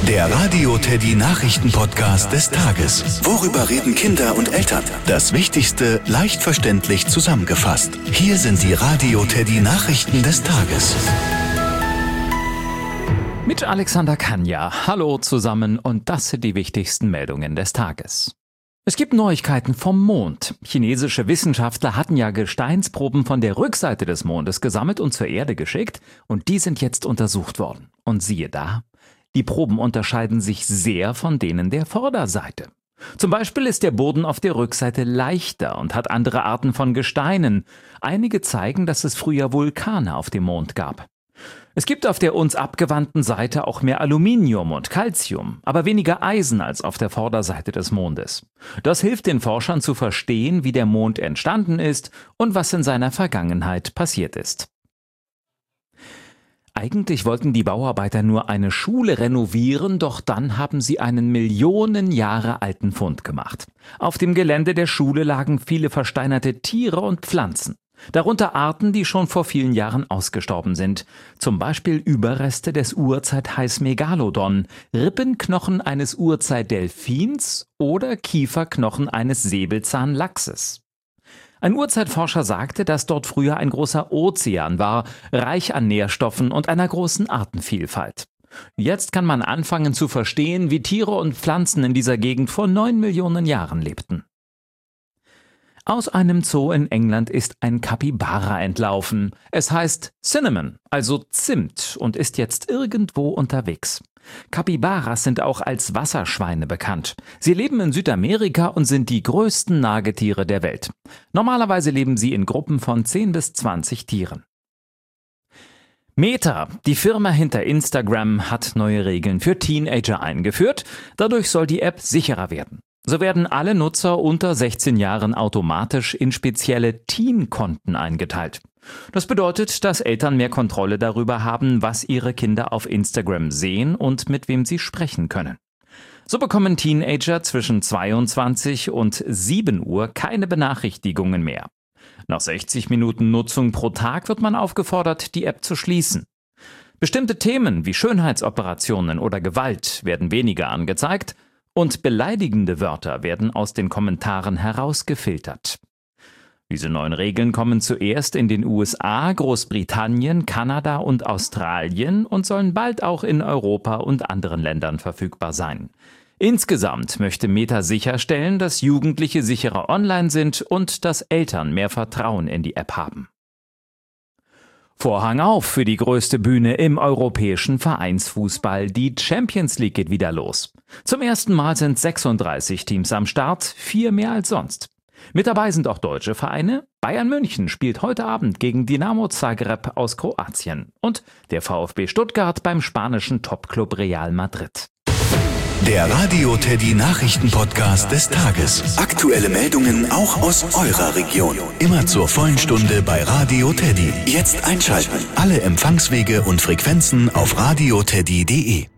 Der Radio Teddy Nachrichten-Podcast des Tages. Worüber reden Kinder und Eltern? Das Wichtigste leicht verständlich zusammengefasst. Hier sind die Radio Teddy Nachrichten des Tages. Mit Alexander Kanja. Hallo zusammen und das sind die wichtigsten Meldungen des Tages. Es gibt Neuigkeiten vom Mond. Chinesische Wissenschaftler hatten ja Gesteinsproben von der Rückseite des Mondes gesammelt und zur Erde geschickt und die sind jetzt untersucht worden. Und siehe da, die Proben unterscheiden sich sehr von denen der Vorderseite. Zum Beispiel ist der Boden auf der Rückseite leichter und hat andere Arten von Gesteinen. Einige zeigen, dass es früher Vulkane auf dem Mond gab. Es gibt auf der uns abgewandten Seite auch mehr Aluminium und Calcium, aber weniger Eisen als auf der Vorderseite des Mondes. Das hilft den Forschern zu verstehen, wie der Mond entstanden ist und was in seiner Vergangenheit passiert ist. Eigentlich wollten die Bauarbeiter nur eine Schule renovieren, doch dann haben sie einen Millionen Jahre alten Fund gemacht. Auf dem Gelände der Schule lagen viele versteinerte Tiere und Pflanzen. Darunter Arten, die schon vor vielen Jahren ausgestorben sind. Zum Beispiel Überreste des Urzeit-Hais Megalodon, Rippenknochen eines Urzeit-Delfins oder Kieferknochen eines Säbelzahnlachses. Ein Urzeitforscher sagte, dass dort früher ein großer Ozean war, reich an Nährstoffen und einer großen Artenvielfalt. Jetzt kann man anfangen zu verstehen, wie Tiere und Pflanzen in dieser Gegend vor 9 Millionen Jahren lebten. Aus einem Zoo in England ist ein Kapibara entlaufen. Es heißt Cinnamon, also Zimt, und ist jetzt irgendwo unterwegs. Kapibaras sind auch als Wasserschweine bekannt. Sie leben in Südamerika und sind die größten Nagetiere der Welt. Normalerweise leben sie in Gruppen von 10 bis 20 Tieren. Meta, die Firma hinter Instagram, hat neue Regeln für Teenager eingeführt. Dadurch soll die App sicherer werden. So werden alle Nutzer unter 16 Jahren automatisch in spezielle Teen-Konten eingeteilt. Das bedeutet, dass Eltern mehr Kontrolle darüber haben, was ihre Kinder auf Instagram sehen und mit wem sie sprechen können. So bekommen Teenager zwischen 22 und 7 Uhr keine Benachrichtigungen mehr. Nach 60 Minuten Nutzung pro Tag wird man aufgefordert, die App zu schließen. Bestimmte Themen wie Schönheitsoperationen oder Gewalt werden weniger angezeigt und beleidigende Wörter werden aus den Kommentaren herausgefiltert. Diese neuen Regeln kommen zuerst in den USA, Großbritannien, Kanada und Australien und sollen bald auch in Europa und anderen Ländern verfügbar sein. Insgesamt möchte Meta sicherstellen, dass Jugendliche sicherer online sind und dass Eltern mehr Vertrauen in die App haben. Vorhang auf für die größte Bühne im europäischen Vereinsfußball. Die Champions League geht wieder los. Zum ersten Mal sind 36 Teams am Start, 4 mehr als sonst. Mit dabei sind auch deutsche Vereine. Bayern München spielt heute Abend gegen Dinamo Zagreb aus Kroatien und der VfB Stuttgart beim spanischen Topclub Real Madrid. Der Radio Teddy Nachrichten-Podcast des Tages. Aktuelle Meldungen auch aus eurer Region. Immer zur vollen Stunde bei Radio Teddy. Jetzt einschalten. Alle Empfangswege und Frequenzen auf radioteddy.de.